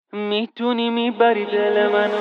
میتونی میبری دل منو.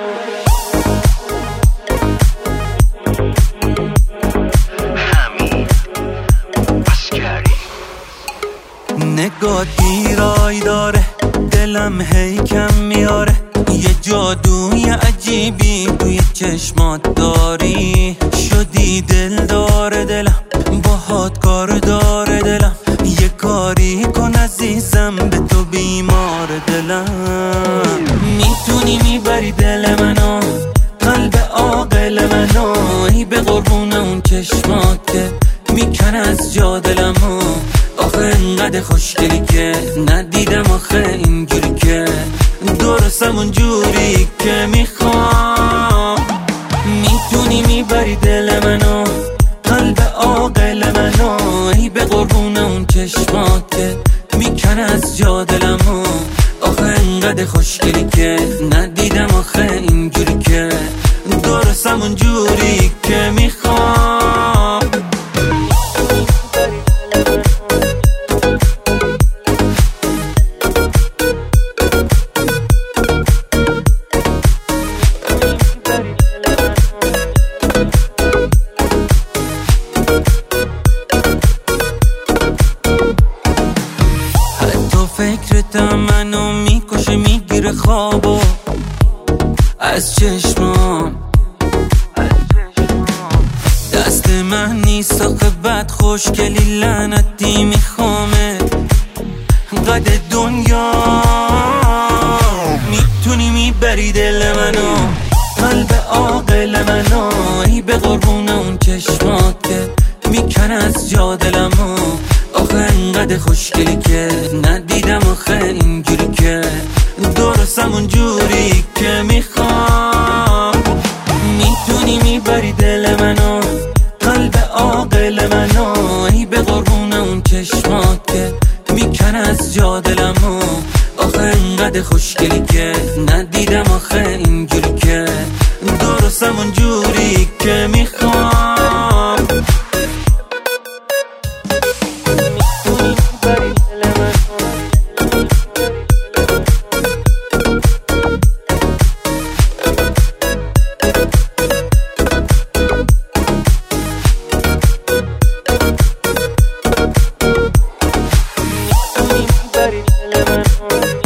نگاه دیرای داره، دلم هی کم میاره. یه جادوی عجیبی توی چشمات داری. شدی دل داره دلم، باهات کار داره دلم. یه کاری کن عزیزم، به تو بیمار دلم. میتونی میبری دل منو، قلب عاقل منو. ای به قربون اون چشمات که میکن از جا دلمو. آخه انقدر خوشگلی که ندیدم آخه اینجوری که درستم اونجوری که میخوام. میتونی میبری دل منو، قلب عاقل منو. ای به قربون اون چشمات که میکن از جا دلمو. آخه انقدر خوشگلی که ندیدم آخه اینجوری که درستم اونجوری که میخوام. فکرتم منو میکشه، میگیره خوابو از چشمام. دست من نیست آخه بد خوشگلی لعنتی میخوامه قد دنیا. میتونی میبری دل منو، قلب عاقل منو. ای به قربون اون چشمات که میکن از جا دلمو. آخه انقدر خوشگلی که ندیدم آخه اینجوری که درستم اونجوری که میخوام. میتونی میبری دل منو، قلب عاقل منو. ای به قربون اون چشمات که میکن از جا دلمو. آخه انقدر خوشگلی که ندیدم آخه اینجوری که درستم اونجوری که میخوام. میتونی میبری دل منو.